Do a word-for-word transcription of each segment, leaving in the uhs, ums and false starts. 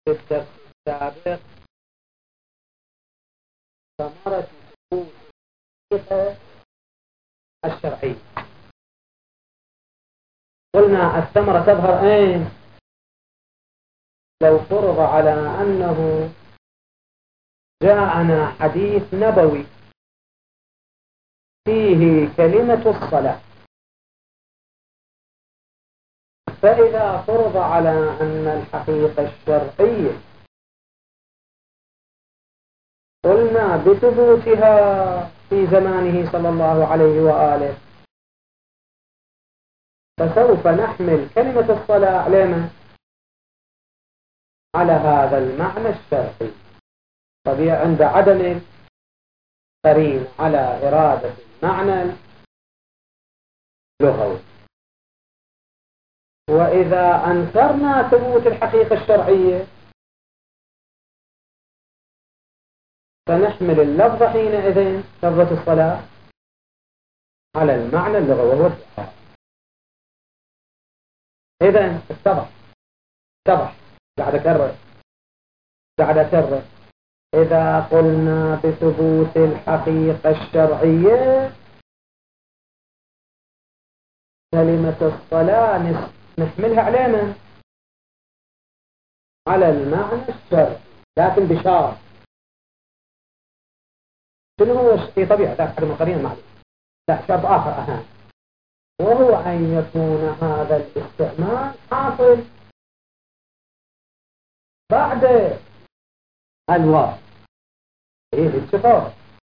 في الدرس السابق ثمرة ثبوت الحقيقة الشرعية. قلنا الثمرة تظهر أين؟ لو فرض على أنه جاءنا حديث نبوي فيه كلمة الصلاة، فإذا فرض على أن الحقيقة الشرعية قلنا بثبوتها في زمانه صلى الله عليه وآله، فسوف نحمل كلمة الصلاة لما؟ على هذا المعنى الشرعي. طبيعي عند عدم قرين على إرادة المعنى اللغوي. وإذا أنكرنا ثبوت الحقيقة الشرعية فنحمل اللفظ حينئذ لفظة الصلاة على المعنى اللغوي وهو الدعاء. إذن اتضح اتضح قاعد أكرر قاعد أكرر إذا قلنا بثبوت الحقيقة الشرعية كلمة الصلاة نحملها علينا على المعنى الشرعي، لكن بشرط. شنو هو في طبيعة ذاك حد مقارنة معلوم؟ لا، شرط آخر أهم، وهو أن يكون هذا الاستعمال حاصل بعد الوصف. إيه الاتفاق.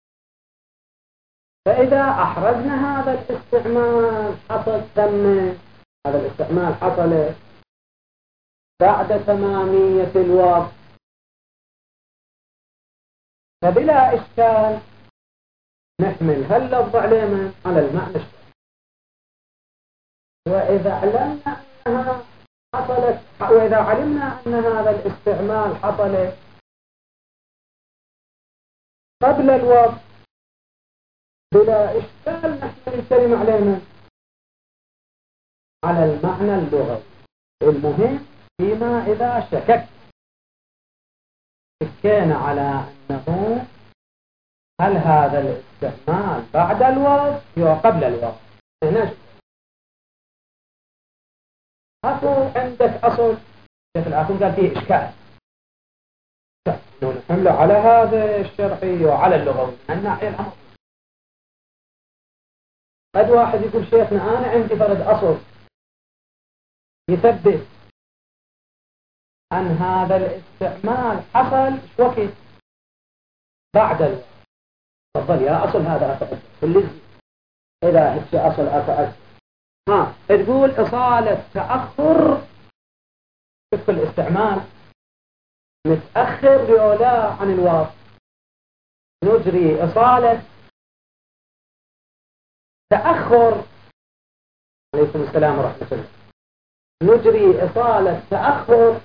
فإذا أحرزنا هذا الاستعمال حصل ثم هذا الاستعمال حصل بعد تمامية الوصف، فبلا إشكال نحمل هاللفظ علينا على المعنى الشرعي. وإذا علمنا أنها حصلت وإذا علمنا أن هذا الاستعمال حصل قبل الوصف بلا إشكال نحمل الكلمة علينا على المعنى اللغوي. المهم فيما إذا شكك كان على أنه هل هذا الاستعمال بعد الوصف أو قبل الوصف. هنا أصل عندك أصل شيخ العاصم قال فيه إشكال نحمله على هذا الشرعي وعلى اللغوي من الناحية الأمر. قد واحد يقول شيخنا أنا عندي فرد أصل يثبت أن هذا الاستعمال حصل وقت بعد الوقت. تفضل يا أصل هذا أصل اللي إذا هدش أصل أصل ها تقول إصالة تأخر في الاستعمال نتأخر ولا عن الوقت نجري إصالة تأخر عليكم السلام ورحمة الله نجري إصالة تأخر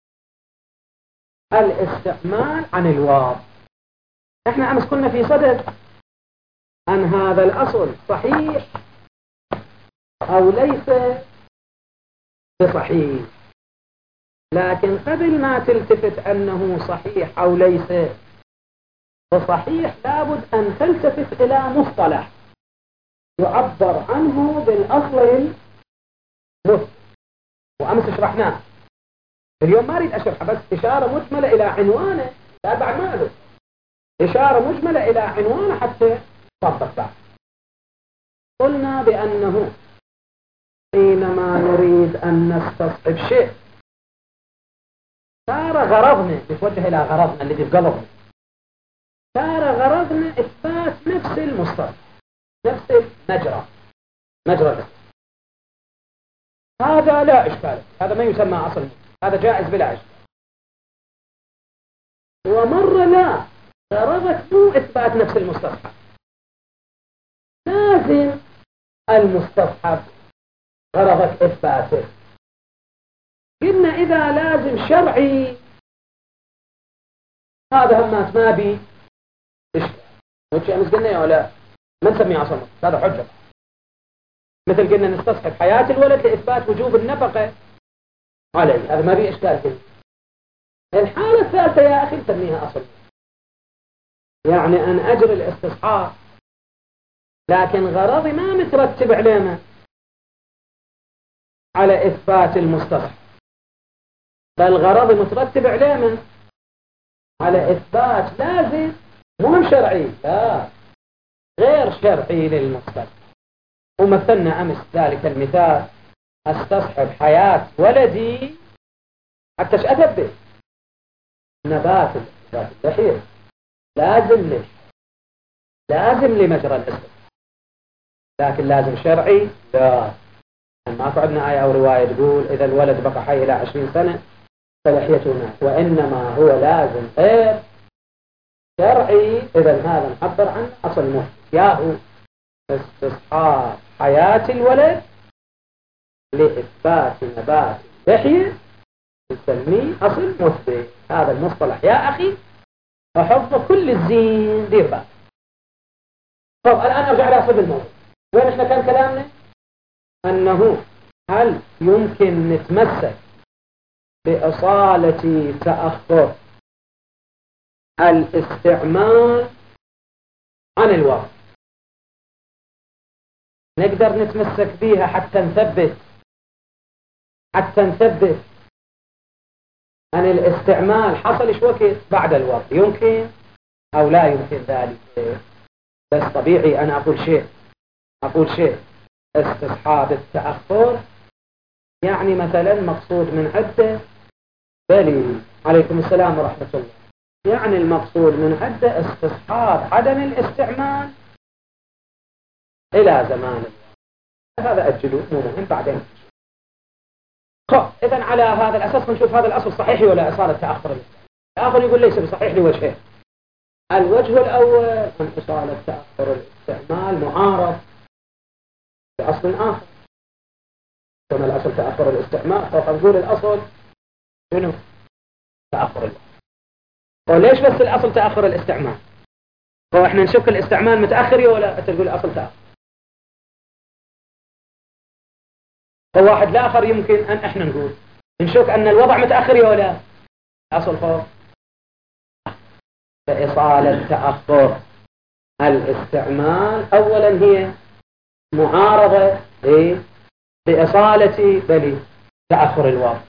الاستعمال عن الواو. احنا امس كنا في صدد ان هذا الاصل صحيح او ليس بصحيح، لكن قبل ما تلتفت انه صحيح او ليس بصحيح لابد ان تلتفت الى مصطلح يعبر عنه بالاصل المثبت، وامس شرحناه. اليوم ما اريد اشرح بس اشاره مجمله الى عنوانه، لا بعد ما له اشاره مجمله الى عنوانه حتى تطبق بعد. قلنا بانه حينما نريد ان نستصحب شيء صار غرضنا نتوجه الى غرضنا اللي في قلبنا، صار غرضنا اثبات نفس المصطلح نفس المجرى مجرى الاسم. هذا لا اشكال، هذا ما يسمى اصل، هذا جائز بلا اشكال. ومرة لا، غرضك مو اثبات نفس المستصحب، لازم المستصحب غرضك اثباته. قلنا اذا لازم شرعي هذا همات ما بي اشكال. وش امس قلنا يا ولا ما نسميه اصل، هذا حجة. مثل قلنا نستصحب حياة الولد لإثبات وجوب النفقة عليه، هذا ما بي إشكال فيه. الحالة الثالثة يا أخي نسميها أصل، يعني أن أجري الاستصحاب لكن غرضي ما مترتب علينا على إثبات المستصحب، بل غرضي مترتب علينا على إثبات لازم مهم شرعي، لا غير شرعي للمستصحب. ومثلنا أمس ذلك المثال، استصحب حياة ولدي حتى أثبت نبات اللحية لازم ليش لازم لمجرى الاسم، لكن لازم شرعي لا. ما عندنا آية أو رواية تقول إذا الولد بقى حي إلى عشرين سنة فلحيته مات، وإنما هو لازم غير شرعي. إذا هذا نعبر عنه أصل محدث، ياهو استصحاب حياة الولد لإثبات نبات اللحية نسميه أصل مثبت. هذا المصطلح يا أخي أحفظ كل الزين دير بقى. طب الآن أرجع لأصل الموضوع، وين إحنا كان كلامنا؟ أنه هل يمكن نتمسك بأصالة تأخر الاستعمال عن الوضع، نقدر نتمسك بها حتى نثبت حتى نثبت أن الاستعمال حصل شو وقت بعد الوضع، يمكن أو لا يمكن ذلك؟ بس طبيعي أنا أقول شيء أقول شيء استصحاب التأخر يعني مثلا مقصود من عدة دليل. عليكم السلام ورحمة الله. يعني المقصود من عدة استصحاب عدم الاستعمال إلى زمان، هذا أجلوه مو مهم بعدين. إذن على هذا الأساس نشوف هذا الأصل صحيح ولا إصالة تأخر. الآخر يقول ليس بصحيح لوجهين. الوجه الأول أن إصالة تأخر الاستعمال معارض بأصل آخر، كما الأصل تأخر الاستعمال، فوق نقول الأصل شنو؟ تأخر الوقت. وليش بس الأصل تأخر الاستعمال؟ هو احنا نشك الاستعمال متأخر ولا أنت تقول الأصل تأخر؟ فواحد الآخر يمكن أن احنا نقول نشك أن الوضع متأخر ولا أصل فوق. فإصالة تأخر الاستعمال أولا هي معارضة بإصالة بل تأخر الوضع.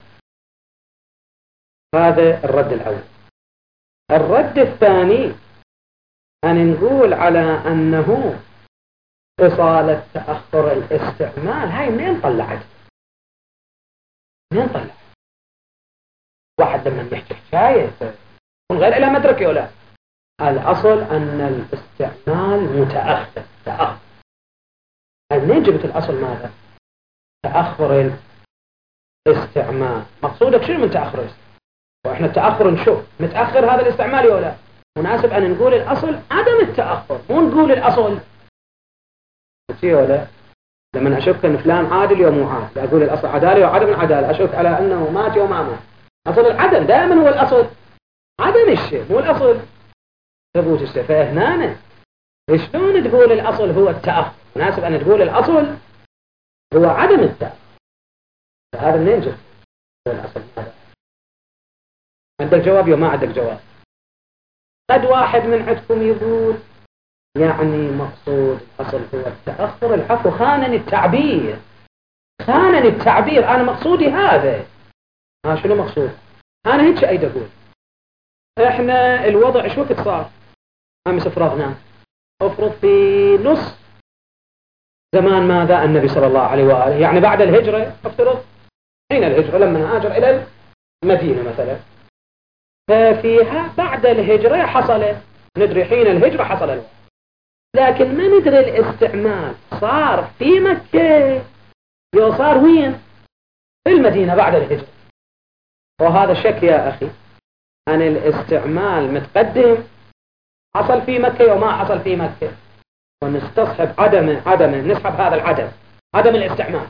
هذا الرد الأول. الرد الثاني أن نقول على أنه إصالة تأخر الاستعمال هاي منين طلعت؟ منين طلعت؟ واحد لما يحكي حكاية من غير إلى مدركه ولا الأصل أن الاستعمال متأخر تأخر. منين جبت الأصل ماذا؟ تأخر الاستعمال. مقصودك شنو من تأخر الاستعمال؟ وإحنا التأخر نشوف متأخر هذا الاستعمال ولا مناسب أن نقول الأصل عدم التأخر، مو نقول الأصل شيء ولا. لما أشك أن فلان عادل يوم مو عادل أقول الأصل عدالة وعدم العدالة، أشك على أنه مات يوم ما مات. أصل العدم دائما هو الأصل، عدم الشيء مو الأصل ثبوت الشيء. فهنا شلون تقول الأصل هو التأخر؟ مناسب أن تقول الأصل هو عدم التأخر. هذا منين جبت الأصل هذا؟ عندك جواب يوم ما عندك جواب؟ قد واحد من عندكم يقول يعني مقصود الأصل هو التأخر. العفو، خانني التعبير خانني التعبير أنا مقصودي هذا. ها شنو مقصود؟ أنا هيك أيد أقول إحنا الوضع شو وقت صار؟ أمس فرغنا أفرض في نص زمان ماذا النبي صلى الله عليه وآله، يعني بعد الهجرة، افترض حين الهجرة لما هاجر إلى المدينة مثلا، ففيها بعد الهجرة حصل، ندري حين الهجرة حصل الوضع، لكن ما ندري الاستعمال صار في مكة يو صار وين؟ في المدينة بعد الهجرة. وهذا شك يا أخي أن الاستعمال متقدم حصل في مكة وما حصل في مكة، ونستصحب عدم عدم نسحب هذا العدم عدم الاستعمال،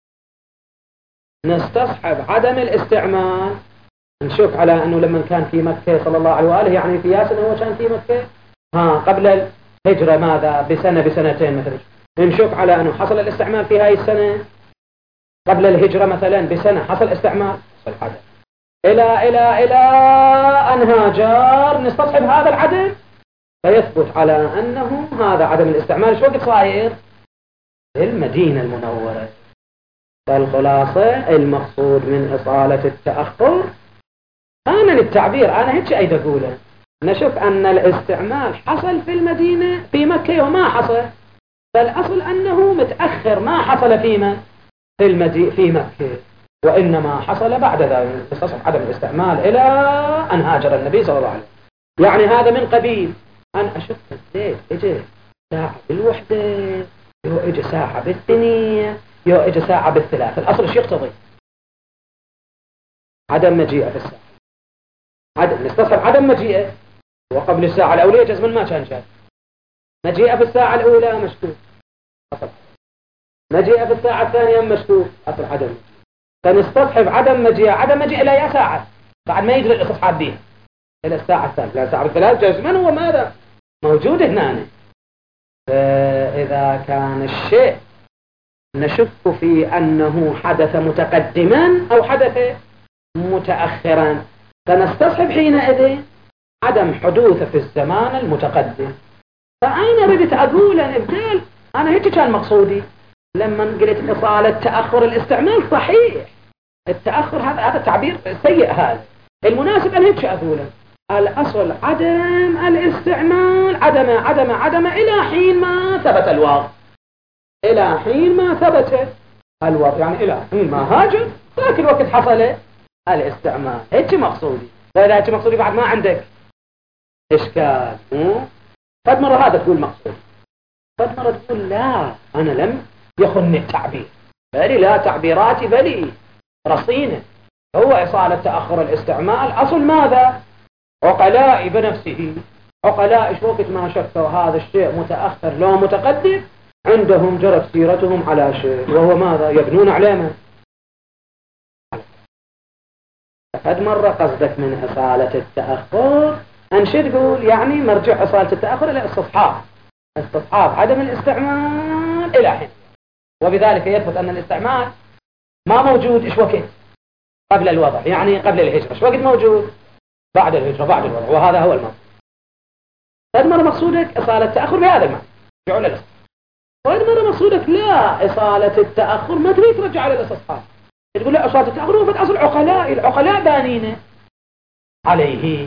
نستصحب عدم الاستعمال، نشوف على أنه لما كان في مكة صلى الله عليه وآله يعني في ياسن هو كان في مكة ها قبل الهجرة ماذا بسنة بسنتين مثلا، نشوف على أنه حصل الاستعمال في هاي السنة قبل الهجرة مثلا بسنة حصل استعمال حصل عدم. إلى إلى إلى أن هاجر، نستصحب هذا العدم فيثبت على أنه هذا عدم الاستعمال شو وقت صاير؟ المدينة المنورة. فالخلاصة المقصود من إصالة التأخر أنا للتعبير أنا هيك أيد أقوله، نشوف أن الاستعمال حصل في المدينة في مكة وما حصل، فالأصل أنه متأخر ما حصل فيما في المدينة في مكة، وإنما حصل بعد ذلك استصحب عدم الاستعمال إلى أن هاجر النبي صلى الله عليه وسلم. يعني هذا من قبيل أن أشوف ليش إجي ساعة بالوحدة، يو إجي ساعة بالثانية، يو إجي ساعة بالثلاث، الأصل ايش يقتضي؟ عدم مجيئه في الساعة، عدم نستصحب عدم مجيئه، وقبل الساعة الأولى جزما ما كان شاف، مجيئه في الساعة الأولى مشكوك أصل، مجيئه في الساعة الثانية مشكوك أصل عدم، فنستصحب عدم مجيئه عدم مجيئه إلى أي ساعة بعد ما يجري الاستصحاب بها إلى الساعة الثانية، إلى الساعة الثلاث جزما هو ماذا موجود هنا. فإذا كان الشيء نشك في أنه حدث متقدما أو حدث متأخرا فنستصحب حينئذ عدم حدوثه في الزمان المتقدم. فأين ردت أقول أن إبدال أنا هيك كان مقصودي لما قلت إصالة تأخر الاستعمال صحيح، التأخر هذا هذا تعبير سيء، هذا المناسب أن هيك أقوله الأصل عدم الاستعمال عدم عدم عدم إلى حين ما ثبت الوضع، إلى حين ما ثبت الوضع يعني إلى حين ما هاجر ذاك الوقت حصل الاستعمال، هيك مقصودي. فإذا هيك مقصودي بعد ما عندك إشكال. قد مرة هذا تقول مقصود، قد مرة تقول لا أنا لم يخن التعبير، بلي لا تعبيراتي بلي رصينة، هو إصالة تأخر الاستعمال أصل ماذا؟ عقلاء بنفسه، عقلاء إيش وقت ما شكوا هذا الشيء متأخر لو متقدم عندهم جرت سيرتهم على شيء وهو ماذا؟ يبنون علامة. قد مرة قصدك من إصالة التأخر أن شو تقول؟ يعني مرجع إصالة التأخر إلى استصحاب استصحاب عدم الاستعمال إلى حين، وبذلك يثبت أن الاستعمال ما موجود إيش وقت؟ قبل الوضع، يعني قبل الهجرة. إيش وقت موجود؟ بعد الهجرة بعد الوضع، وهذا هو المقصود. قد مرة مقصودك إصالة التأخر بهذا المعنى رجعوا للاستصحاب، قد مرة مقصودك لا إصالة التأخر ما تريد ترجع على الاستصحاب، تقول لا إصالة التأخر هو أصل عقلاء، العقلاء بانين عليه،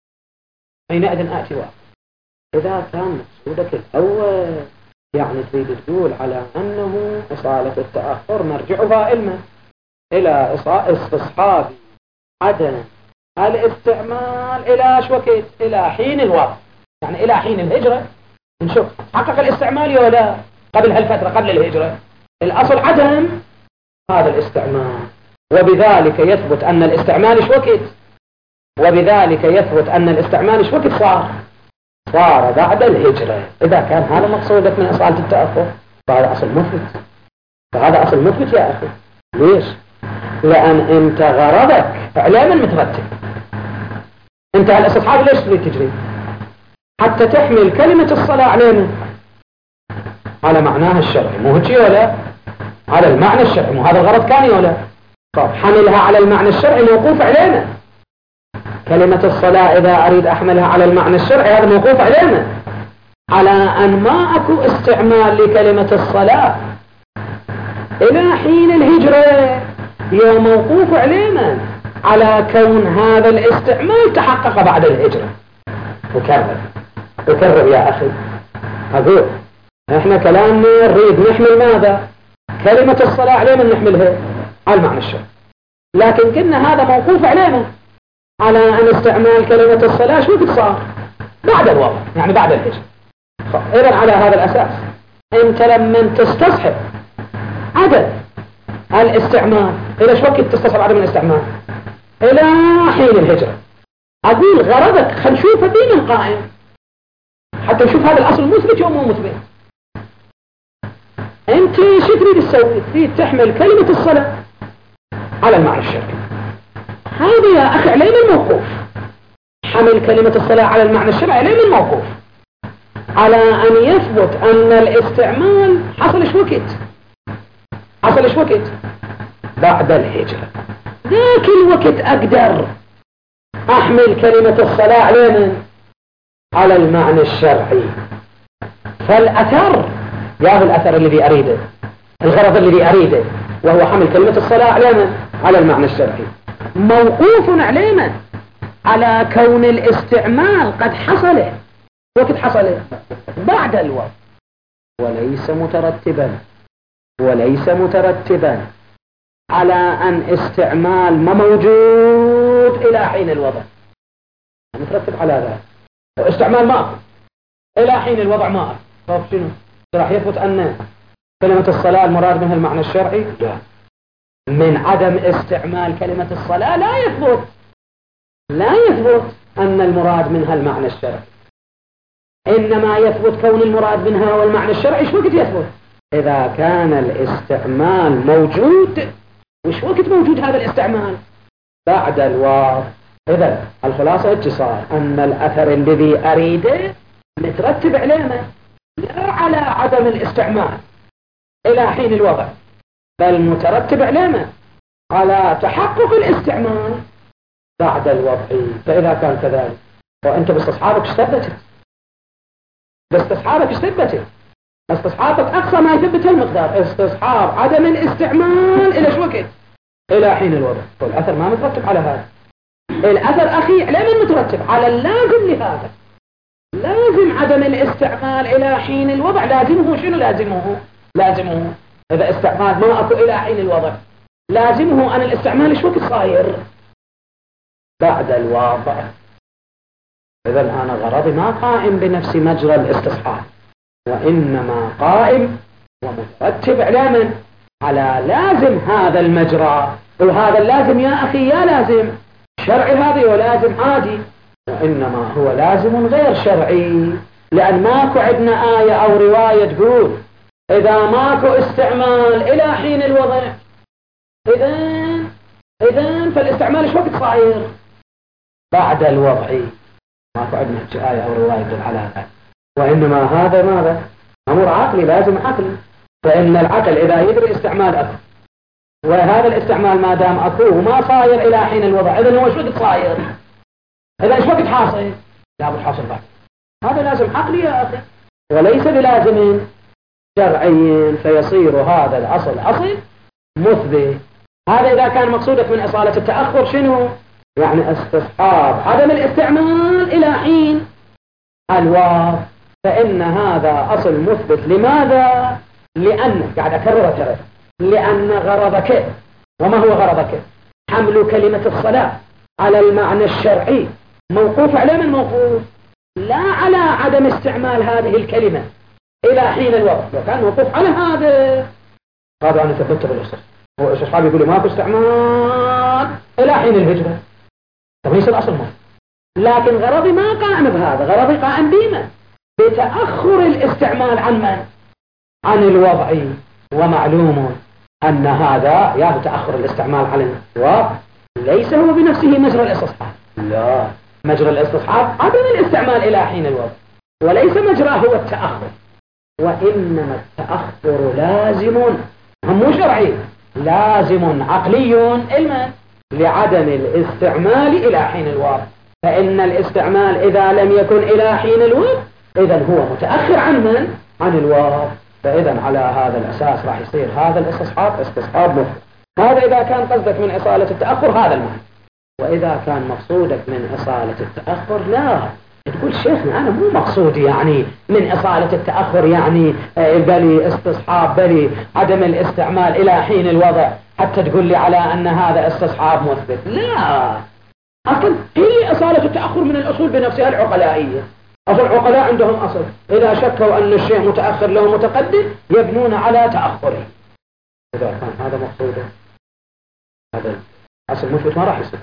حينئذ آتي واحد. إذا كان مقصودك الأول يعني تريد تقول على أنه إصالة التأخر مرجعها إلما إلى استصحاب عدم الاستعمال إلى شوكت إلى حين الوضع، يعني إلى حين الهجرة نشوف حقق الاستعمال ولا لا قبل هالفترة قبل الهجرة، الأصل عدم هذا الاستعمال، وبذلك يثبت أن الاستعمال شوكت، وبذلك يثبت أن الاستعمال شوكت صار صار بعد الهجرة. إذا كان هذا مقصودك من إصالة التأخر فهذا أصل مثبت، فهذا أصل مثبت يا أخي. ليش؟ لأن أنت غرضك إعلاما مترتب، أنت الاستصحاب ليش تريد تجري؟ حتى تحمل كلمة الصلاة علينا على معناها الشرعي، مو هيك ولا على المعنى الشرعي، مو هذا الغرض كان ولا؟ طب حملها على المعنى الشرعي موقوف علينا، كلمة الصلاة إذا أريد أحملها على المعنى الشرعي هذا موقوف علينا على أن ما أكو استعمال لكلمة الصلاة إلى حين الهجرة، يوم موقوف علينا على كون هذا الاستعمال تحقق بعد الهجرة. وكرر وكرر يا أخي، أقول إحنا كلامنا نريد نحمل ماذا؟ كلمة الصلاة علينا نحملها على المعنى الشرعي، لكن قلنا هذا موقوف علينا على أن استعمال كلمة الصلاة شو صار؟ بعد الوضع، يعني بعد الهجرة. إذن على هذا الأساس أنت لما تستصحب عدم الاستعمال إلى شو وقت تستصحب عدم الاستعمال؟ إلى حين الهجرة. أقول غرضك خل نشوفه بين القائم حتى نشوف هذا الأصل مثبت أو مو مثبت. أنت شو تريد تسوي؟ تريد تحمل كلمة الصلاة على المعنى الشرعي، هذا يا أخي علينا الموقوف، حمل كلمة الصلاة على المعنى الشرعي علينا الموقوف على أن يثبت أن الاستعمال حصل شو وقت؟ حصل شو وقت؟ بعد الهجرة. ذاك الوقت أقدر أحمل كلمة الصلاة على من؟ على المعنى الشرعي. فالأثر يا الأثر الذي أريده، الغرض الذي أريده، وهو حمل كلمة الصلاة على من؟ على المعنى الشرعي، موقوف على من؟ على كون الاستعمال قد حصل. وقت حصل بعد الوقت، وليس مترتبا وليس مترتبا على أن استعمال ما موجود إلى حين الوضع، مترتب على ذلك. واستعمال ما إلى حين الوضع ما طب شنو؟ راح يثبت أن كلمة الصلاة المراد منها المعنى الشرعي؟ لا. من عدم استعمال كلمة الصلاة لا يثبت لا يثبت أن المراد منها المعنى الشرعي، إنما يثبت كون المراد منها والمعنى الشرعي. شو وقت يثبت؟ إذا كان الاستعمال موجود. وش وقت موجود هذا الاستعمال؟ بعد الواو. إذا الخلاصة اتصال أن الأثر الذي أريده مترتب عليه لا على عدم الاستعمال إلى حين الوضع، بل مترتب عليه على تحقق الاستعمال بعد الوضع. فإذا كان كذلك وأنت باستصحابك اشتبتت باستصحابك اشتبتت استصحابك أقصى ما يثبت المقدار استصحاب عدم الاستعمال إلى شو وقت؟ إلى حين الوضع. والأثر ما مترتب على هذا. الأثر أخي لمن مترتب؟ على اللازم لهذا. لازم عدم الاستعمال إلى حين الوضع. لازمه شنو؟ لازمه لازمه إذا استعمال ما أكو إلى حين الوضع، لازمه أن الاستعمال شو وقت صاير؟ بعد الوضع. إذا أنا غرضي ما قائم بنفس مجرى الاستصحاب، وإنما قائم ومترتب على من؟ على لازم هذا المجرى. وهذا اللازم يا أخي يا لازم شرعي هذه ولازم عادي، وإنما هو لازم غير شرعي، لأن ماكو عندنا آية أو رواية تقول إذا ماكو استعمال إلى حين الوضع إذن إذن فالاستعمال شو وقت صاير؟ بعد الوضع. ماكو عندنا آية أو رواية تدل على هذا، وإنما هذا ماذا؟ أمر عقلي لازم عقلي. فإن العقل إذا يدري استعمال أكو، وهذا الاستعمال ما دام أكو وما صاير إلى حين الوضع، إذن هو شو وقت صاير؟ إذن شو وقت حاصل؟ لابد حاصل بعد. هذا لازم عقلي يا أخي وليس بلازم شرعي. فيصير هذا الأصل أصل مثبت. هذا إذا كان مقصودك من إصالة التأخر شنو؟ يعني استصحاب عدم الاستعمال إلى حين الواو. فإن هذا أصل مثبت. لماذا؟ لأن قاعد أكرر أكرر لأن غرضك، وما هو غرضك؟ حمل كلمة الصلاة على المعنى الشرعي موقوف على من موقوف؟ لا على عدم استعمال هذه الكلمة إلى حين الوقت. لو كان موقوف على هذا هذا أنا ثبت بالأساس. هو الأصحاب يقولوا ماكو استعمال إلى حين الهجرة، طب ليس الأصل ما. لكن غرضي ما قائم بهذا، غرضي قائم بما بتأخر الاستعمال عن من؟ عن الوضع. ومعلوم أن هذا يا بتأخر الاستعمال عن الوضع ليس هو بنفسه مجرى الاستصحاب. لا، مجرى الاستصحاب عدم الاستعمال إلى حين الوضع، وليس مجراه هو التأخر. وإنما التأخر لازم هم شرعي، لازم عقلي المن لعدم الاستعمال إلى حين الوضع. فإن الاستعمال إذا لم يكن إلى حين الوضع إذن هو متأخر عن من؟ عن الوضع. فإذا على هذا الأساس راح يصير هذا الاستصحاب استصحاب مفرد. هذا إذا كان قصدك من إصالة التأخر هذا المعنى. وإذا كان مقصودك من إصالة التأخر لا تقول شيخنا أنا مو مقصودي يعني من إصالة التأخر يعني بلي استصحاب بلي عدم الاستعمال إلى حين الوضع حتى تقول لي على أن هذا استصحاب مثبت. لا، أصلا هي إصالة التأخر من الأصول بنفسها العقلائية. أصل العقلاء عندهم أصل إذا شكوا أن الشيء متأخر له متقدم يبنون على تأخره. إذا كان هذا مقصوده هذا أصل مثبت ما راح يصير.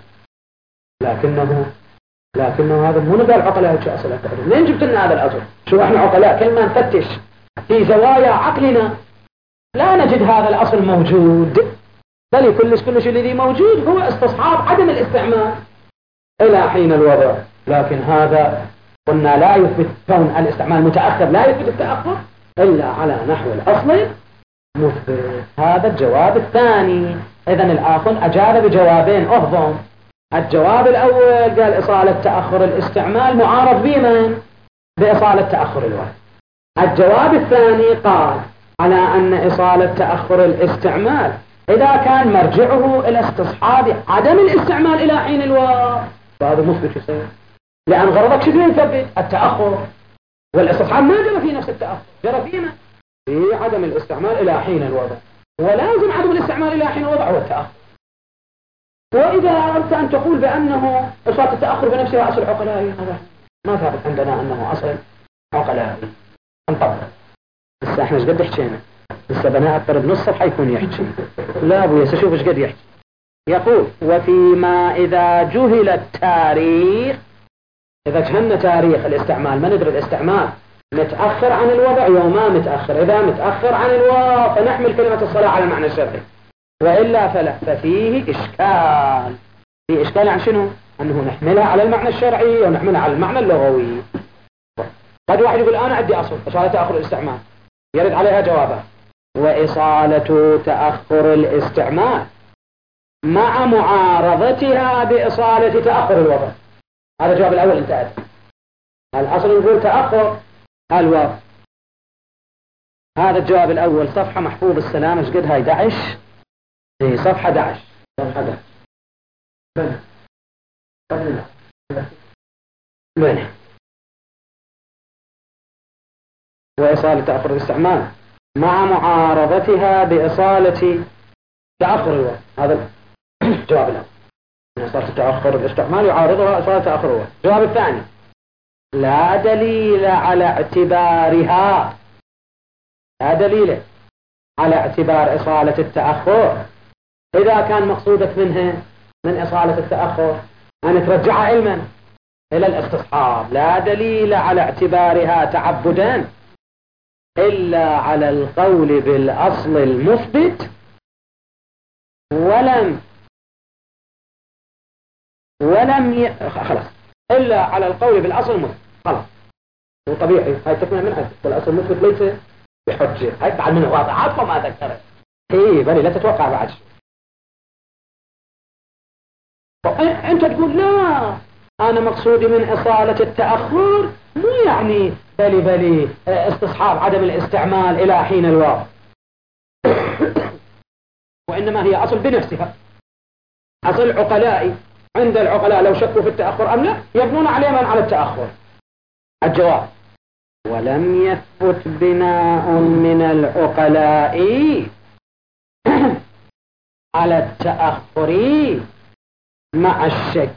لكنه لكنه هذا مو نقال عقلاء شو أصل التأخر. لين جبت لنا هذا الأصل؟ شو إحنا عقلاء كل ما نفتش في زوايا عقلنا لا نجد هذا الأصل موجود، بل كل كل شيء الذي موجود هو استصحاب عدم الاستعمال إلى حين الوضع. لكن هذا قلنا لا يثبت كون الاستعمال متأخر، لا يثبت التأخر إلا على نحو الأصل مثبت. هذا الجواب الثاني. إذن الآخر أجاب بجوابين أهضم. الجواب الأول قال إصالة تأخر الاستعمال معارض بمن؟ بإصالة تأخر الوقت. الجواب الثاني قال على أن إصالة تأخر الاستعمال إذا كان مرجعه إلى استصحاب عدم الاستعمال إلى حين الوقت فهذا مثبت يصير، لأن غرضك شنو يثبت؟ التأخر، والاستصحاب ما جرى في نفس التأخر، جرى فيما في عدم الاستعمال إلى حين الوضع، ولازم عدم الاستعمال إلى حين الوضع هو التأخر. وإذا أردت أن تقول بأنه إصالة التأخر بنفسها أصل عقلائي، هذا ما ثابت عندنا أنه أصل عقلائي. انطبق لسه احنا ايش قد حكينا؟ لسه بناء الطرد نص صفحة يكون يحكي. لا ابويا سشوف ايش قد يحكي. يقول وفيما إذا جهل التاريخ، إذا جهلنا تاريخ الاستعمال ما ندري الاستعمال متأخر عن الوضع يوما متأخر، إذا متأخر عن الوضع فنحمل كلمة الصلاة على المعنى الشرعي، وإلا فلا، ففيه إشكال. في إشكال عن شنو؟ أنه نحملها على المعنى الشرعي ونحملها على المعنى اللغوي. قد واحد يقول أنا عندي أصل إصالة تأخر الاستعمال، يرد عليها جوابا وإصالة تأخر الاستعمال مع معارضتها بإصالة تأخر الوضع. هذا الجواب الأول انتهت. الأصل نقول تأخر الوضع. هذا الجواب الأول صفحة محفوظ السلام ايش قد هاي؟ أحد عشر. اي صفحة أحد عشر. صفحة أحد عشر. وين؟ وإصالة تأخر الاستعمال مع معارضتها بإصالة تأخر الوقت. هذا الجواب الأول. إصالة تأخر الاستعمال يعارضها إصالة تأخر الوقت. الجواب الثاني لا دليل على اعتبارها، لا دليل على اعتبار إصالة التأخر إذا كان مقصودك منها من إصالة التأخر أن ترجع علما إلى الاستصحاب. لا دليل على اعتبارها تعبدا إلا على القول بالأصل المثبت، ولم ولم ي... خلاص إلا على القول بالأصل المثبت. خلاص وطبيعي هاي تكمل من عندك، والأصل المثبت ليس بحجة. هاي بعد منه واضح عطفة ما ذكرت. إيه بني لا تتوقع بعد شيء. أنت تقول لا أنا مقصودي من إصالة التأخر مو يعني بلي بلي استصحاب عدم الاستعمال إلى حين الوقت، وإنما هي أصل بنفسها، أصل عقلائي. عند العقلاء لو شكوا في التأخر أم لا يبنون عليه من على التأخر. الجواب ولم يثبت بناء من العقلاء على التأخر مع الشك،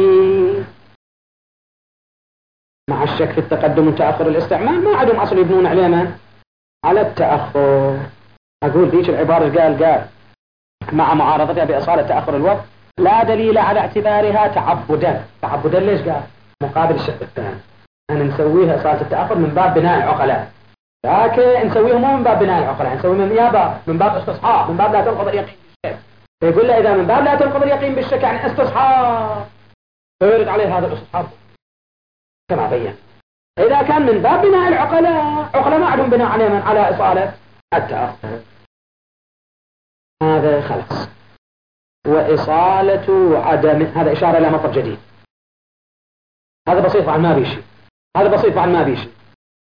مع الشك في التقدم وتأخر الاستعمال ما عندهم أصل يبنون عليه من على التأخر. أقول ذيك العبارة قال قال مع معارضتها بإصالة تأخر الوقت لا دليل على اعتبارها تعبدا. تعبدا ليش قال؟ مقابل الشق الثاني أن نسويها إصالة التأخر من باب بناء العقلاء، لكن نسويها مو من باب بناء العقلاء، نسويها من باب من باب استصحاب، من باب لا تنقض اليقين بالشك. فيقول له إذا من باب لا تنقض اليقين بالشك يعني استصحاب، فيرد عليه هذا الاستصحاب كما بين. إذا كان من باب بناء العقلاء، عقلاء ما عندهم بناء عليه من على إصالة التأخر. هذا خلاص. وإصالة عدم، هذا إشارة إلى مطلب جديد. هذا بسيط عن ما بيشي، هذا بسيط عن ما بيشي.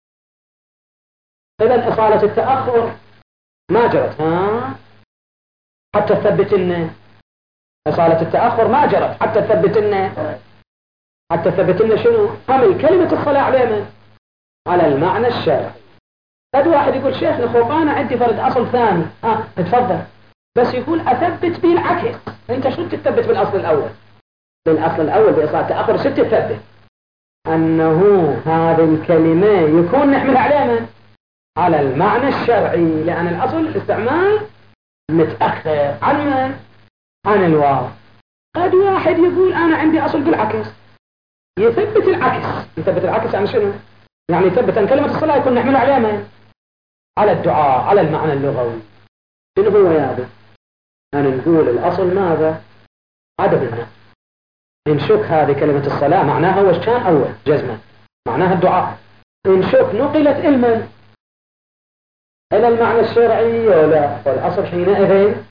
إذن إصالة التأخر ما جرت ها حتى تثبت إن إصالة التأخر ما جرت حتى تثبت إن حتى تثبت إن شنو؟ حمل كلمة الصلاة عليه من على المعنى الشرعي. قد واحد يقول شيخنا خوف أنا عندي فرد أصل ثاني. ها اتفضل، بس يقول أثبت بالعكس. أنت شو تثبت بالأصل الأول؟ بالأصل الأول بإصالة التأخر شو تثبت؟ أنه هذه الكلمة يكون نحمل عليها من على المعنى الشرعي، لأن الأصل الاستعمال متأخر عن من؟ عن الواو. قد واحد يقول أنا عندي أصل بالعكس، يثبت العكس. يثبت العكس عن شنو؟ يعني يثبت أن كلمة الصلاة يكون نحمل عليها من؟ على الدعاء، على المعنى اللغوي. شنو هو هذا؟ أنا نقول الأصل ماذا؟ عدم النفي. إن شك هذه كلمة الصلاة معناها وش كان أول جزمة معناها الدعاء. إن شك نقلت إلمن إلى المعنى الشرعي ولا، والأصل حينئذ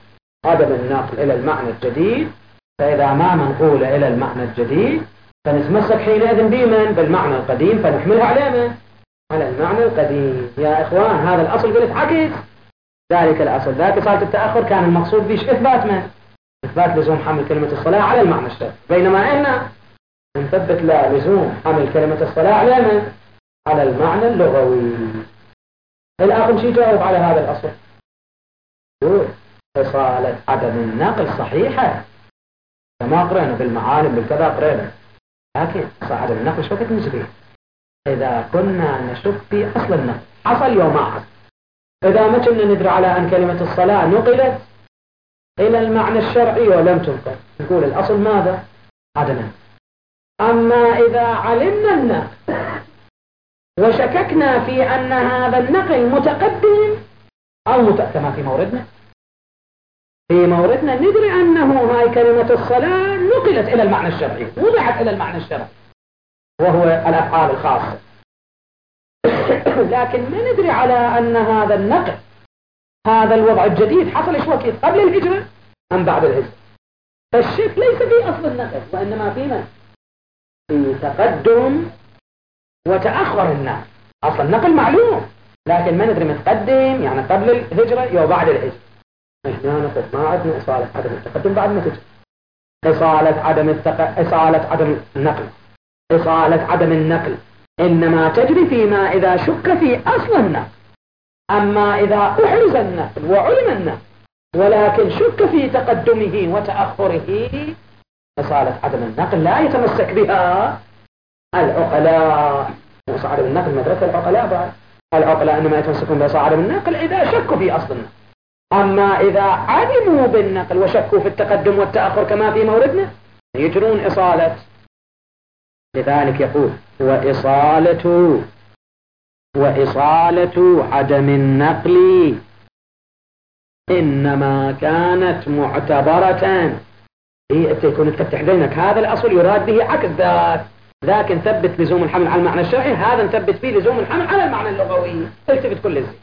عدم النقل إلى المعنى الجديد، فإذا ما منقول إلى المعنى الجديد فنتمسك حينئذ بمن؟ بالمعنى القديم، فنحملها على من؟ على المعنى القديم. يا إخوان هذا الأصل قلت عكس ذلك الأصل. ذاك صارت التأخر كان المقصود بيش إثبات من؟ إثبات لزوم حمل كلمة الصلاة على المعنى الشرعي، بينما إحنا نثبت لا لزوم حمل كلمة الصلاة على من؟ على المعنى اللغوي. الآخر شي جاوب على هذا الأصل؟ يقول إصالة عدم النقل صحيحة كما قرأنا بالمعالم بالكذا قرأنا، لكن إصالة عدم النقل شو وقت نسبيه؟ إذا كنا نشك في أصل النقل حصل يوم ما حصل. إذا ما كنا ندري على أن كلمة الصلاة نقلت إلى المعنى الشرعي ولم تنقل، نقول الأصل ماذا؟ عدم. أما إذا علمنا النقل وشككنا في أن هذا النقل متقدم أو متأخر كما في موردنا، في موردنا ندري أنه هاي كلمة الصلاة نقلت إلى المعنى الشرعي، وضعت إلى المعنى الشرعي وهو الأفعال الخاصة، لكن ما ندري على أن هذا النقل هذا الوضع الجديد حصل إيش وقت؟ قبل الهجرة أم بعد الهجرة؟ فالشك ليس في أصل النقل، وإنما في من؟ في تقدم وتأخر النقل. أصل النقل معلوم، لكن ما ندري متقدم يعني قبل الهجرة أو بعد الهجرة. إحنا نقول ما عندنا إصالة عدم التقدم بعد ما تجري. إصالة عدم التق... إصالة عدم النقل إصالة عدم النقل إنما تجري فيما إذا شك في أصل النقل. أما إذا أحرز النقل وعلم النقل ولكن شك في تقدمه وتأخره، إصالة عدم النقل لا يتمسك بها العقلاء. إصالة عدم النقل مدرسة العقلاء بعد. العقلاء إنما يتمسكون بإصالة عدم النقل إذا شكوا في أصل النقل. أما إذا علموا بالنقل وشكوا في التقدم والتأخر كما في موردنا يجرون إصالة. لذلك يقول وإصالة وإصالة عدم النقل إنما كانت معتبرة. هي تكون تفتح ذهنك هذا الأصل يراد به عكس ذاك. ذاك نثبت لزوم الحمل على المعنى الشرعي، هذا نثبت فيه لزوم الحمل على المعنى اللغوي. التفت كل زي.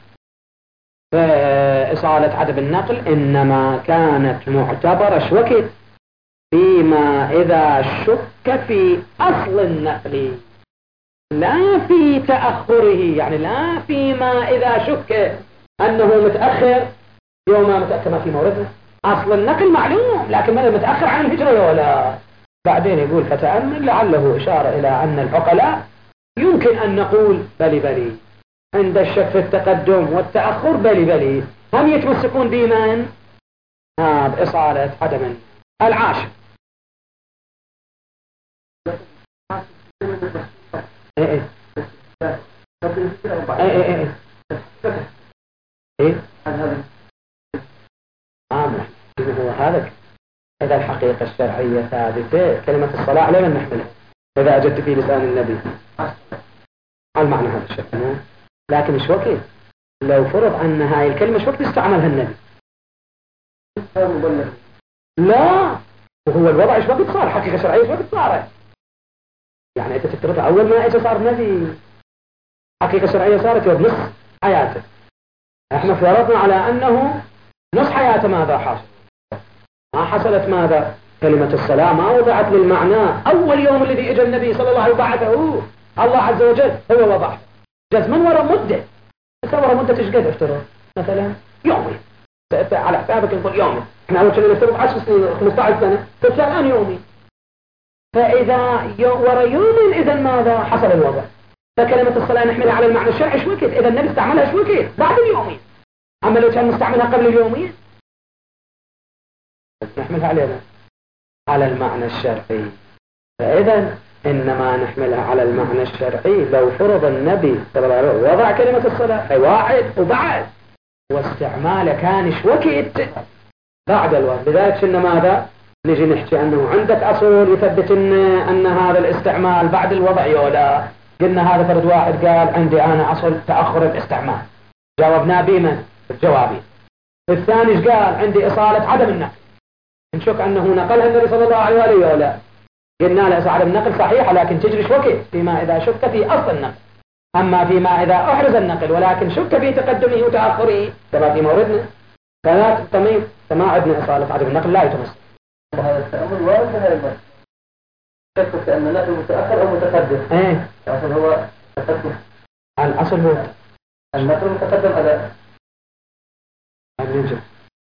فإصالة عدم النقل إنما كانت معتبرة شوكت فيما إذا شك في أصل النقل لا في تأخره، يعني لا فيما إذا شك أنه متأخر يوم ما متأخر ما في موردنا. أصل النقل معلوم لكن ماذا متأخر عن الهجرة ولا. بعدين يقول فتأمل لعله إشارة إلى أن العقلاء يمكن أن نقول بلي بلي عند الشك في التقدم والتأخر بلي بلي هم يتمسكون بمن؟ آه بإصالة عدم العاشر. ايه ايه ايه ايه ايه آمر هو هذا. إذا الحقيقة الشرعية ثابتة كلمة الصلاة على من نحملها إذا أجدت في لسان النبي على معنى هذا الشيء. لكن مش وقت لو فرض أن هاي الكلمة مش وقت استعملها النبي لا، وهو الوضع ايش وقت صار حقيقة شرعية ايش وقت صارت. يعني انت تفترض اول ما اجى صار نبي حقيقة شرعية صارت يوم نص حياته. احنا فرضنا على انه نص حياته ماذا حصل؟ ما حصلت ماذا؟ كلمة الصلاة ما وضعت للمعنى أول يوم الذي اجى النبي صلى الله عليه وسلم بعثه الله عز وجل هو وضع جزما وراء مدة. بس وراء مدة ايش قد افترض؟ مثلا يومي على حسابك نقول يومي. احنا اول كنا نفترض عشر سنين خمسة عشر سنة بس الآن يومي. فإذا يو وراء يوم إذا ماذا حصل الوضع؟ فكلمة الصلاة نحملها على المعنى الشرعي ايش وقت؟ إذا النبي استعملها ايش وقت؟ بعد اليومين. أما لو كان مستعملها قبل اليومين نحملها علينا على المعنى الشرعي. فإذا إنما نحملها على المعنى الشرعي لو فرض النبي صلى الله عليه وسلم وضع كلمة الصلاة أي واحد وبعد واستعماله كان ايش وقت؟ بعد الوقت. لذلك إن ماذا؟ نجي نحكي أنه عندك أصول يثبت إن, أن هذا الاستعمال بعد الوضع يولا. قلنا هذا فرد واحد قال عندي أنا أصل تأخر الاستعمال، جاوبنا بما الجوابين. الثاني قال عندي إصالة عدم النقل، نشك أنه نقلها النبي صلى الله عليه وآله ولا. قلنا له إصالة النقل صحيحة لكن تجري وقت فيما إذا شك في أصل النقل. أما فيما إذا أحرز النقل ولكن شك في تقدمه وتأخره كما في موردنا فلا تميز فما عندنا إصالة عدم النقل لا يتمثل. هذا التأمل وارد هذا المسألة. شك أن النقل متأخر أو متقدم. إيه. الأصل هو تقدم. الأصل هو النقل متقدم على. هذا ينجب.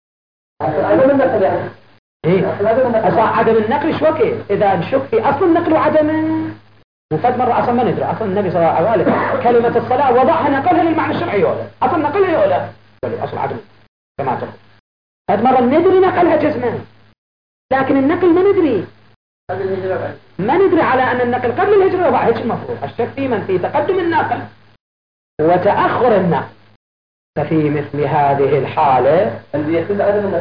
عدم النقل يعني. إيه. أصلا عدم النقل شو كي؟ إذا نشك في أصل النقل وعدمه. مفاد مرة أصلا ما ندري. أصلا النبي صلى الله عليه وسلم كلمة الصلاة وضعها نقلها للمعنى الشرعي ولا. أصلا نقلها ولا. أصل عدم كما تقول. هذه مرة ندري نقلها جزما. لكن النقل ما ندري. ما ندري على أن النقل قبل الهجرة وبعد هيك المفروض. الشك في من في تقدم النقل وتأخر النقل. ففي مثل هذه الحالة يكون عدم النقل.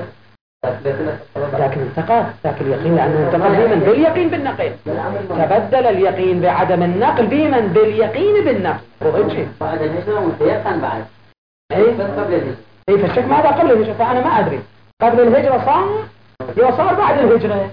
لكن انتقل لكن اليقين لأنه انتقل بمن باليقين بالنقل. تبدل اليقين بعدم النقل بمن باليقين بالنقل. بعد الهجرة متيقن بعد. ايه ايه فالشك ماذا قبل الهجرة فأنا ما أدري. قبل الهجرة صار يصار بعد الهجرة.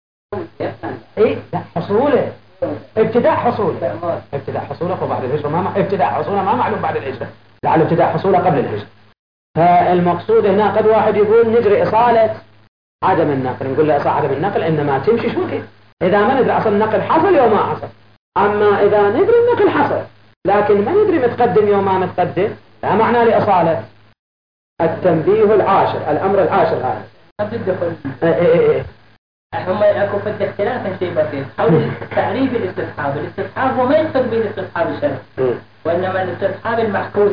ايه لا حصوله ابتداء حصوله ابتداء حصوله وبعد الهجرة ما مع... ابتداء حصوله ما معلوم بعد الهجرة. لعل ابتداء حصوله قبل الهجرة. فالمقصود هنا قد واحد يقول نجري إصالة عدم النقل. نقول له إصالة عدم النقل إنما تمشي شو كي إذا ما ندري أصل النقل حصل يوم ما حصل. أما إذا ندري النقل حصل لكن ما ندري متقدم يوم ما متقدم لا معنى لإصالة. التنبيه العاشر الأمر العاشر هذا قبل الدخول. ايه ايه ايه هم يكون في اختلاف شيء بسيط حول تعريف الاستصحاب. الاستصحاب هو ما يقصد به الاستصحاب الشرعي وإنما الاستصحاب المحكوس.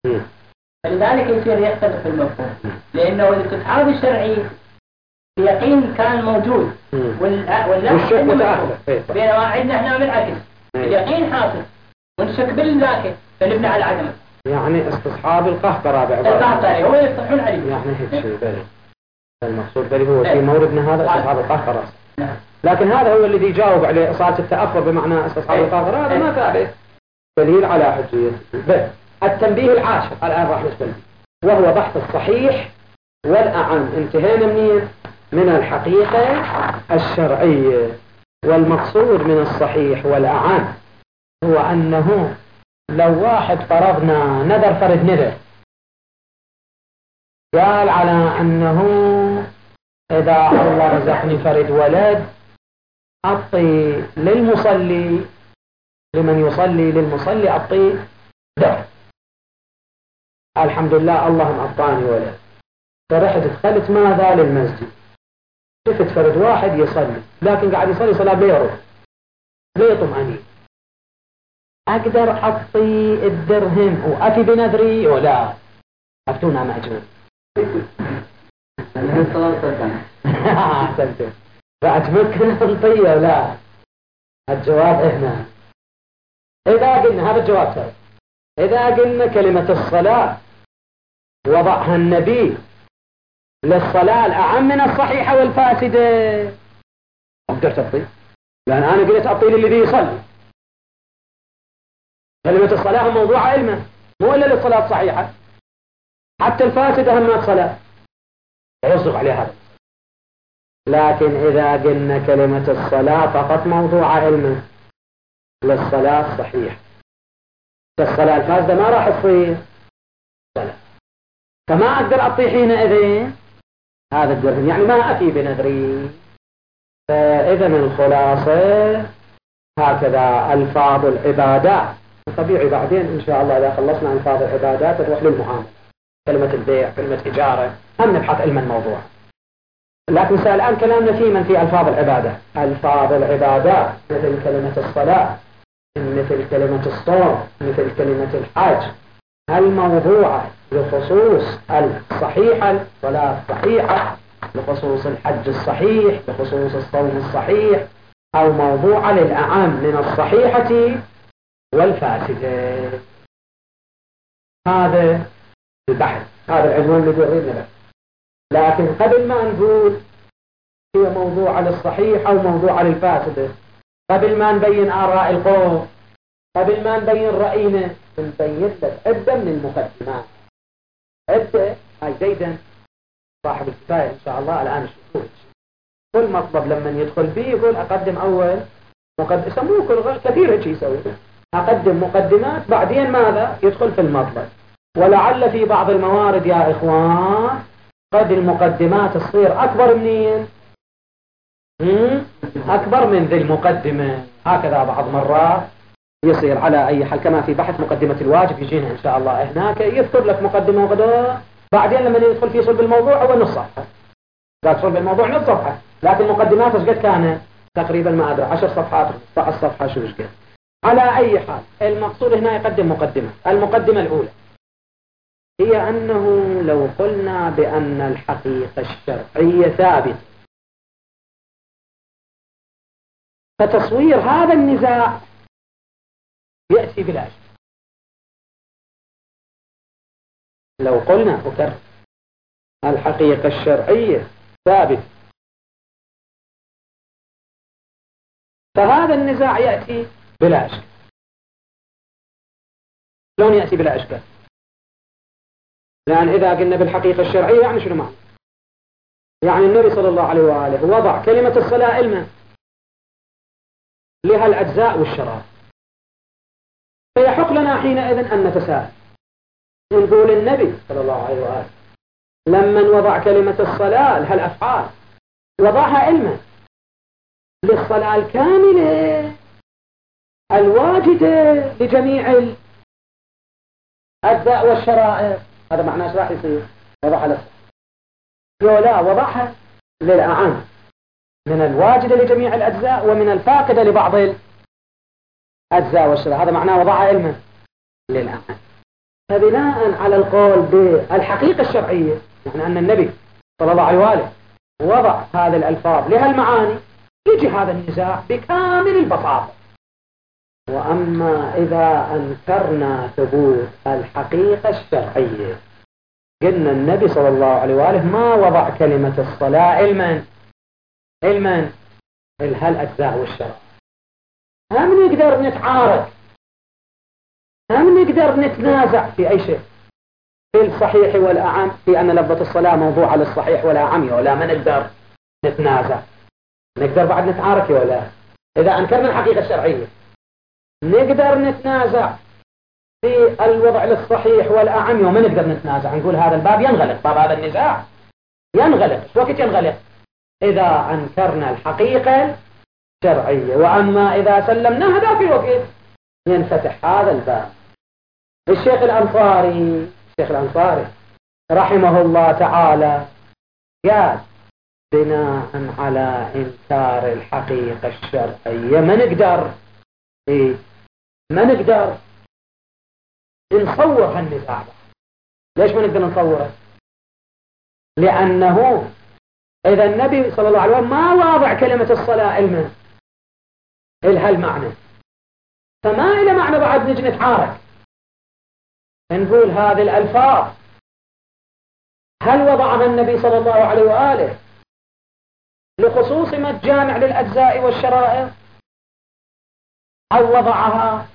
فلذلك يصير يختلف في المفهوم لأنه الاستصحاب الشرعي اليقين كان موجود والشك متأخر. بينما عندنا احنا بالعكس اليقين حاصل ونشك بالذاكر فنبني على عدمه. يعني استصحاب القهقرة بعبارة القهقرة هو يفتحون عليه. يعني هيك شيء بلي. المقصود بلي هو في موردنا هذا استصحاب القهقرة. لكن هذا هو الذي جاوب عليه إصالة التأخر بمعنى استصحاب القهقرة. هذا ما تعرف دليل على حجيته. التنبيه العاشر الآن راح نسبل وهو بحث الصحيح والأعم. انتهينا منين؟ من الحقيقة الشرعية. والمقصود من الصحيح والأعم هو أنه لو واحد فرضنا نذر فرد نذر قال على أنه إذا الله رزقني فرد ولد أعطي للمصلي لمن يصلي للمصلي أعطي ذر. الحمد لله الله أعطاني ولد. فرحت دخلت ماذا للمسجد شفت فرد واحد يصلي لكن قاعد يصلي صلاة بيرو ليه طمأني أقدر أعطي الدرهم وأتي بنذري ولا أفتونا مأجور. أحسنت بعد ممكن أنطيه ولا الجواب هنا إذا قلنا هذا الجواب سهل. إذا قلنا كلمة الصلاة وضعها النبي للصلاة الأعم من الصحيحة والفاسدة أقدر تفضي لأن أنا قلت أعطي للذي يصلي. كلمة الصلاة موضوع علمه مو إلا للصلاة الصحيحة حتى الفاسدة همات صلاة يصدق عليها هذا. لكن إذا قلنا كلمة الصلاة فقط موضوع علمه للصلاة الصحيحة فالصلاة الفاسدة ما راح تصير صلاة. فما أقدر أعطي حينئذ هذا الدرهم يعني ما أتي بنذري. فإذا من الخلاصة هكذا ألفاظ العبادات طبيعي بعدين إن شاء الله إذا خلصنا ألفاظ العبادات نروح للمعاملة كلمة البيع كلمة إجارة هم نبحث علم الموضوع. لكن سأل الآن كلامنا في من في ألفاظ العبادة. ألفاظ العبادات مثل كلمة الصلاة مثل كلمة الصوم مثل كلمة الحج الموضوعة لخصوص الصحيحة الصلاة الصحيحة لخصوص الحج الصحيح لخصوص الصوم الصحيح أو موضوعة للأعم من الصحيحة والفاسدة. هذا البحث هذا العنوان اللي يريدنا له. لكن قبل ما نقول هي موضوعة للصحيح أو موضوعة للفاسدة قبل ما نبين آراء القوم قبل ما نبين رأينا نبين لك عدة من المقدمات. عدة هاي زيدا صاحب الكفاية إن شاء الله الآن شوفوه كل مطلب لما يدخل فيه يقول أقدم أول مقدم يسموه كل كثير هيك يسوي أقدم مقدمات بعدين ماذا يدخل في المطلب. ولعل في بعض الموارد يا إخوان قد المقدمات تصير أكبر منين؟ أكبر من ذي المقدمة. هكذا بعض مرات يصير. على أي حال كما في بحث مقدمة الواجب يجينا إن شاء الله هناك يذكر لك مقدمة وغدا، بعدين لما يدخل في صلب الموضوع هو نص صفحة، ذاك صلب الموضوع نص صفحة، لكن مقدمات ايش قد كانت؟ تقريبا ما أدري عشر صفحات خمسة عشر صفحة شو ايش قد. على أي حال المقصود هنا يقدم مقدمة. المقدمة الأولى هي أنه لو قلنا بأن الحقيقة الشرعية ثابتة، فتصوير هذا النزاع يأتي بلا شك. لو قلنا أكرر الحقيقة الشرعية ثابتة، فهذا النزاع يأتي بلا أشكال. شلون يأتي بلا أشكال؟ لأن إذا قلنا بالحقيقة الشرعية يعني شنو معنى؟ يعني النبي صلى الله عليه وآله وضع كلمة الصلاة علما لها الأجزاء والشرائط، فيحق لنا حينئذ أن نتساءل نقول النبي صلى الله عليه وآله لما وضع كلمة الصلاة لها الأفعال وضعها علما للصلاة الكاملة الواجدة لجميع الأجزاء والشرائط، هذا معناه ايش راح يصير؟ وضعها للصلاة. لا، وضعها للأعم من الواجدة لجميع الأجزاء ومن الفاقدة لبعض الأجزاء والشرائط، هذا معناه وضعها علما للأعم. فبناء على القول بالحقيقة الشرعية يعني أن النبي صلى الله عليه وآله وضع هذه الألفاظ لها المعاني، يجي هذا النزاع بكامل البساطة. وأما إذا أنكرنا ثبوت الحقيقة الشرعية قلنا النبي صلى الله عليه وآله ما وضع كلمة الصلاة علما علما الأجزاء والشرائط، هم نقدر نتعارك، هم نقدر نتنازع في أي شيء في الصحيح والأعم، في أن لفظة الصلاة موضوعة للصحيح والأعم، ولا ما نقدر نتنازع، نقدر بعد نتعارك ولا. إذا أنكرنا الحقيقة الشرعية نقدر نتنازع في الوضع للصحيح والأعم، وما نقدر نتنازع، نقول هذا الباب ينغلق، باب هذا النزاع ينغلق. شو وقت ينغلق؟ إذا أنكرنا الحقيقة الشرعية. وأما إذا سلمناها ذاك الوقت ينفتح هذا الباب. الشيخ الأنصاري الشيخ الأنصاري رحمه الله تعالى قال بناء على إنكار الحقيقة الشرعية ما نقدر إيه؟ ما نقدر نصور هالنزاع. ليش ما نقدر نصوره؟ لأنه إذا النبي صلى الله عليه وسلم ما واضع كلمة الصلاة علما إلها المعنى، فما إلى معنى بعد نجي نتعارك نقول هذه الألفاظ هل وضعها النبي صلى الله عليه وآله لخصوص ما الجامع للأجزاء والشرائط، أو وضعها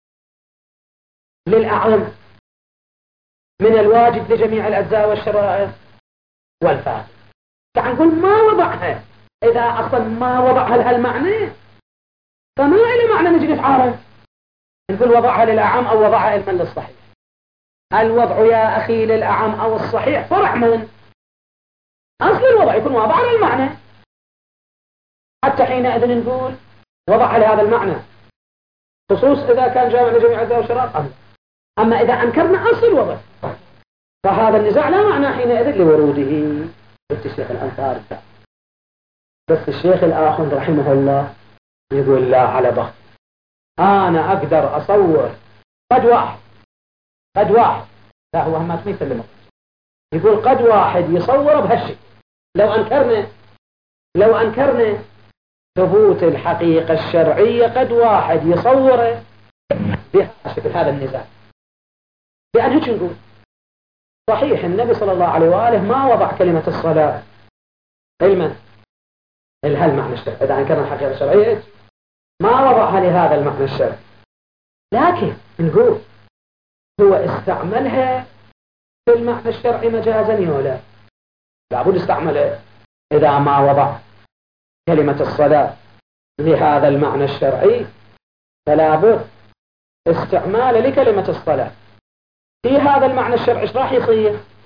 للأعم من الواجب لجميع الأجزاء والشرائط والفاسد. فنقول ما وضعها. إذا أصلا ما وضعها لها المعنى فما إلى معنى نجي نتعارف نقول وضعها للأعم أو وضعها علما للصحيح. الوضع يا أخي للأعم أو الصحيح فرع من أصل الوضع يكون واضع للمعنى، حتى حينئذ نقول وضعها لهذا المعنى خصوص إذا كان جامع لجميع الأجزاء والشرائط. أما إذا أنكرنا أصل الوضع فهذا النزاع لا معنى حينئذ لوروده. قلت الشيخ الأنصاري بس الشيخ الآخر رحمه الله يقول لا على ضغط، أنا أقدر أصور قد واحد قد واحد لا هو ما يسلمه، يقول قد واحد يصور بهالشيء. لو أنكرنا لو أنكرنا ثبوت الحقيقة الشرعية قد واحد يصور بهالشكل هذا النزاع. لأن هيك نقول صحيح النبي صلى الله عليه وآله ما وضع كلمة الصلاة علما لها المعنى الشرعي، إذا أنكرنا الحقيقة الشرعية ما وضعها لهذا المعنى الشرعي، لكن نقول هو استعملها في المعنى الشرعي مجازا ولا لابد استعملها. إذا ما وضع كلمة الصلاة لهذا المعنى الشرعي فلا بد استعمال لكلمة الصلاة في هذا المعنى الشرعي. ايش راح يصير؟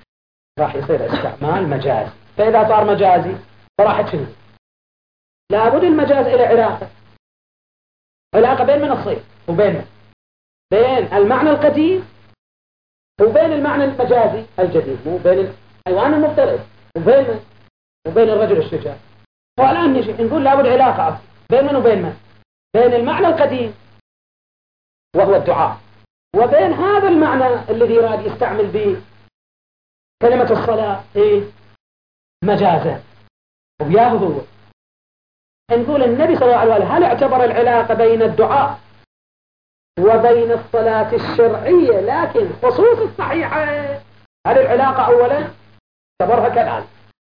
راح يصير استعمال مجازي. فإذا صار مجازي فراح تشنو؟ لابد المجاز إلى علاقة علاقة بين من الصيغ وبين من؟ بين المعنى القديم وبين المعنى المجازي الجديد، مو بين الحيوان المفترس وبين من؟ وبين الرجل الشجاع. والآن نجي نقول لابد علاقة أصلا بين من وبين من؟ بين المعنى القديم وهو الدعاء، وبين هذا المعنى الذي يراد يستعمل به كلمة الصلاة إيه؟ مجازا. وياه هو نقول النبي صلى الله عليه وسلم هل اعتبر العلاقة بين الدعاء وبين الصلاة الشرعية لكن خصوص الصحيحة، هل العلاقة أولا اعتبرها كالآن،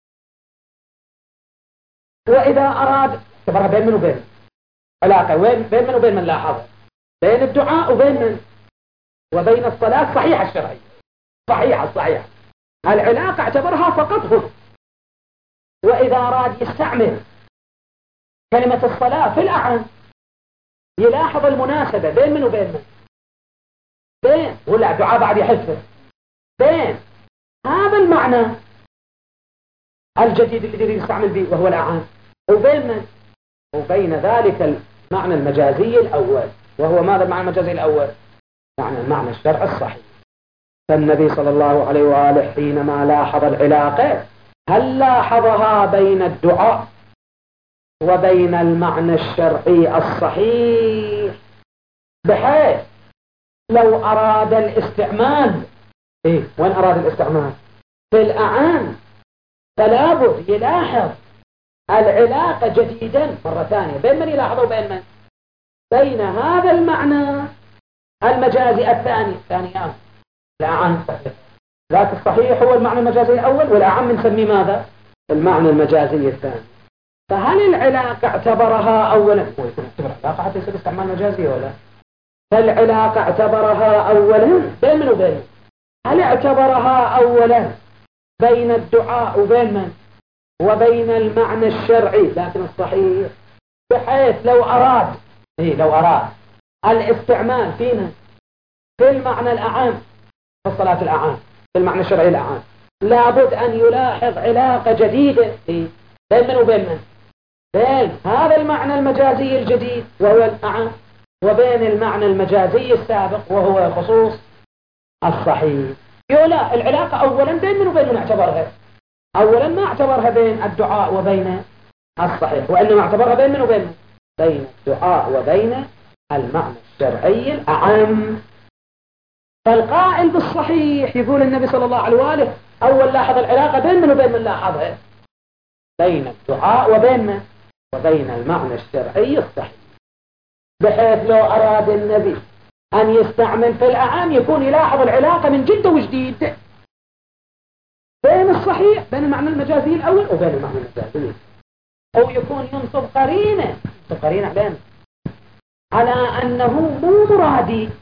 وإذا أراد اعتبرها بين من وبين علاقة وين بين من وبين من لاحظ بين الدعاء وبين من وبين الصلاة صحيحة الشرعية صحيحة الصحيحة العلاقة اعتبرها فقط هو. وإذا أراد يستعمل كلمة الصلاة في الأعم يلاحظ المناسبة بين من وبين من بين ولا الدعاء بعد يحفه بين هذا المعنى الجديد الذي يستعمل به وهو الأعم وبين من وبين ذلك المعنى المجازي الأول. وهو ماذا المعنى المجازي الأول؟ يعني المعنى الشرعي الصحيح. فالنبي صلى الله عليه وآله حينما لاحظ العلاقة هل لاحظها بين الدعاء وبين المعنى الشرعي الصحيح، بحيث لو أراد الاستعمال إيه؟ وين أراد الاستعمال؟ في الأعان فلابد يلاحظ العلاقة جديدا مرة ثانية بين من يلاحظه وبين من؟ بين هذا المعنى المجازي الثاني ثانيان الأعان صحيح، لكن الصحيح هو المعنى المجازي الأول والأعم نسميه ماذا؟ المعنى المجازي الثاني. فهل العلاقة اعتبرها أولا هو يكون اعتبر علاقة حتى يصير استعمال مجازي ولا؟ فالعلاقة اعتبرها أولا بين من وبين؟ هل اعتبرها أولا بين الدعاء وبين من؟ وبين المعنى الشرعي لكن الصحيح، بحيث لو أراد إيه لو أراد الاستعمال فينا في المعنى الأعام في الصلاة الأعام في المعنى الشرعي الأعام لابد أن يلاحظ علاقة جديدة إيه؟ بين من وبين من؟ بين هذا المعنى المجازي الجديد وهو الأعام وبين المعنى المجازي السابق وهو خصوص الصحيح. يولا العلاقة أولا بين من وبين من اعتبرها؟ أولا ما اعتبرها بين الدعاء وبين الصحيح، وإنما اعتبرها بين من وبين من؟ بين الدعاء وبين المعنى الشرعي الأعم. فالقائل بالصحيح يقول النبي صلى الله عليه وآله أول لاحظ العلاقة بين من وبين من لاحظها؟ بين الدعاء وبين من؟ وبين المعنى الشرعي الصحيح، بحيث لو أراد النبي أن يستعمل في الأعام يكون يلاحظ العلاقة من جد وجديد بين الصحيح بين المعنى المجازي الأول وبين المعنى المجازي، أو يكون ينصب قرينة ينصب قرينة بين على أنه مو مرادي